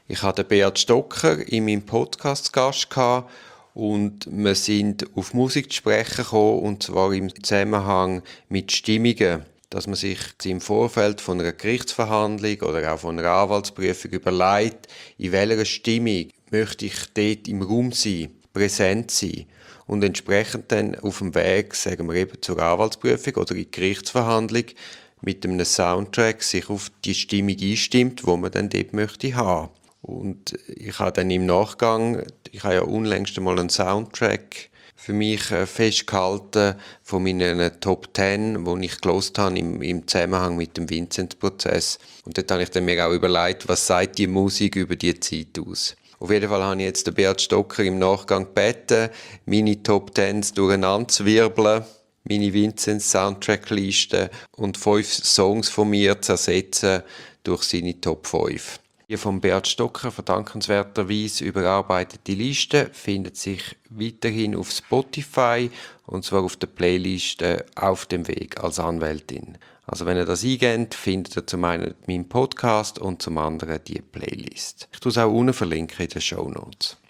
Ich hatte Beat Stocker in meinem Podcast zu Gast gehabt und wir sind auf Musik zu sprechen gekommen, und zwar im Zusammenhang mit Stimmungen. Dass man sich im Vorfeld von einer Gerichtsverhandlung oder auch von einer Anwaltsprüfung überlegt, in welcher Stimmung möchte ich dort im Raum sein, präsent sein. Und entsprechend dann auf dem Weg, sagen wir eben zur Anwaltsprüfung oder in die Gerichtsverhandlung, mit einem Soundtrack sich auf die Stimmung einstimmt, wo man dann dort möchte haben. Und ich habe dann im Nachgang, ich habe ja unlängst einmal einen Soundtrack für mich festgehalten von meinen Top 10, die ich gehört habe im Zusammenhang mit dem Vinzenz-Prozess. Und dort habe ich dann mir auch überlegt, was sagt die Musik über die Zeit aus. Auf jeden Fall habe ich jetzt den Beat Stocker im Nachgang gebeten, meine Top 10 durcheinander zu wirbeln, meine Vinzenz-Soundtrack-Liste und 5 Songs von mir zu ersetzen durch seine Top 5. Die von Beat Stocker verdankenswerterweise überarbeitete Liste findet sich weiterhin auf Spotify, und zwar auf der Playliste «Auf dem Weg als Anwältin». Also wenn ihr das eingebt, findet ihr zum einen meinen Podcast und zum anderen die Playlist. Ich tue es auch unten verlinken in den Shownotes.